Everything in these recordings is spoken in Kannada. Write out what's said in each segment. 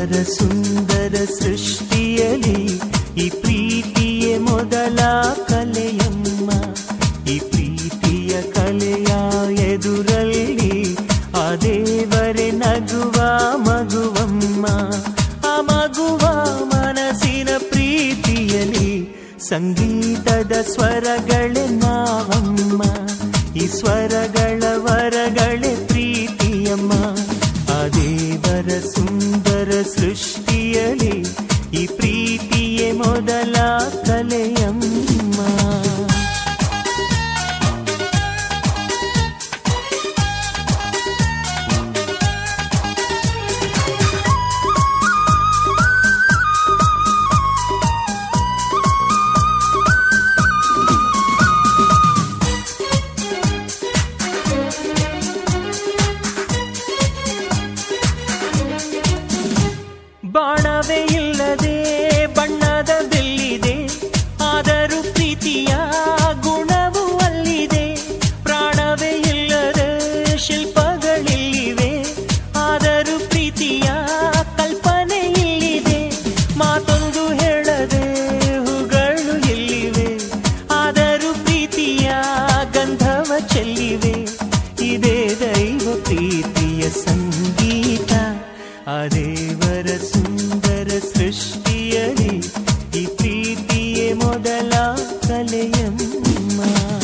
ದೇವರ ಸುಂದರ ಸೃಷ್ಟಿಯಲಿ ಈ ಪ್ರೀತಿಯೇ ಮೊದಲ ಕಲೆಯಮ್ಮ. ಈ ಪ್ರೀತಿಯ ಕಲೆಯ ಎದುರಲ್ಲಿ ಆ ದೇವರೇ ನಗುವ ಮಗುವಮ್ಮ. ಆ ಮಗುವ ಮನಸ್ಸಿನ ಪ್ರೀತಿಯಲಿ ಸಂಗೀತದ ಸ್ವರಗಳೇ ನಾವಮ್ಮ. ಈ ಸ್ವರಗಳ ವರಗಳೇ ಪ್ರೀತಿಯಮ್ಮ. ಆ ದೇವರ ಸುಂದರ ಸೃಷ್ಟಿಯಲಿ ಈ ಪ್ರೀತಿಯೇ ಮೊದಲ ಕಲೆಯಮ್ಮ. ಬಾಣವೇ ಇಲ್ಲದೆ ಬಣ್ಣದ ಬೆಲ್ಲಿದೆ, ಆದರೂ ಪ್ರೀತಿಯ ಗುಣವೂ ಅಲ್ಲಿದೆ. ಪ್ರಾಣವೇ ಇಲ್ಲದೆ ಶಿಲ್ಪಗಳಿವೆ, ಆದರೂ ಪ್ರೀತಿಯ ಕಲ್ಪನೆ ಇಲ್ಲಿದೆ. ಮಾತೊಂದು ಹೇಳದೆ ಹೂಗಳು ಎಲ್ಲಿವೆ, ಆದರೂ ಪ್ರೀತಿಯ ಗಂಧವ ಚೆಲ್ಲಿವೆ. ಇದೇ ದೈವ ಪ್ರೀತಿಯ ಸಂಗೀತ. ಆ ದೇವರ ಸುಂದರ ಸೃಷ್ಟಿಯಲಿ ಈ ಪ್ರೀತಿಯೇ ಮೊದಲ ಕಲೆಯಮ್ಮ.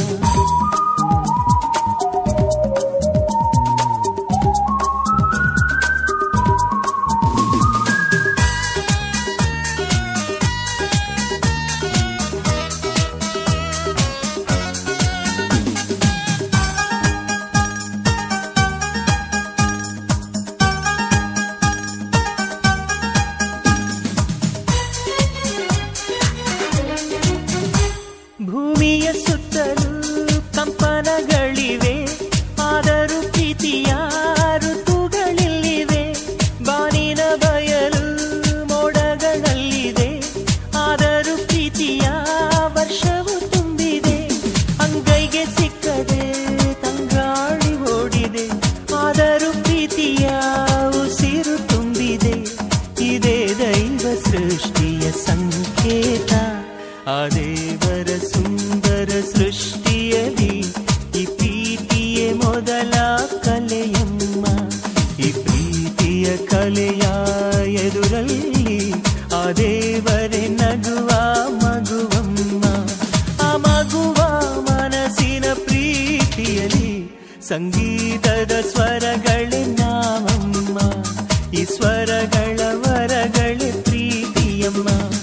ಭೂಮಿಯ ಸುತ್ತಲೂ ಕಂಪನಗಳಿವೆ, ಆದರೂ ಪ್ರೀತಿಯ ಋತುಗಳಿಲ್ಲಿವೆ. ಬಾನಿನ ಬಯಲು ಮೋಡಗಳಲ್ಲಿದೆ, ಆದರೂ ಪ್ರೀತಿಯ ವರ್ಷವು ತುಂಬಿದೆ. ಅಂಗೈಗೆ ಸಿಕ್ಕದೆ ತಂಗಾಳಿ ಓಡಿದೆ, ಆದರೂ ಪ್ರೀತಿಯ ಉಸಿರು ತುಂಬಿದೆ. ಇದೇ ದೈವ ಸೃಷ್ಟಿಯ ಸಂಕೇತ. ಆ ದೇವರ ಸುಂದರ ಸೃಷ್ಟಿಯಲಿ ಈ ಪ್ರೀತಿಯೇ ಮೊದಲ ಕಲೆಯಮ್ಮ. ಈ ಪ್ರೀತಿಯ ಕಲೆಯ ಎದುರಲ್ಲಿ ಆ ದೇವರೇ ನಗುವ ಮಗುವಮ್ಮ. ಆ ಮಗುವ ಮನಸ್ಸಿನ ಪ್ರೀತಿಯಲಿ ಸಂಗೀತದ ಸ್ವರಗಳೇ ನಾವಮ್ಮ. ಈ ಸ್ವರಗಳ ವರಗಳೇ ಪ್ರೀತಿಯಮ್ಮ.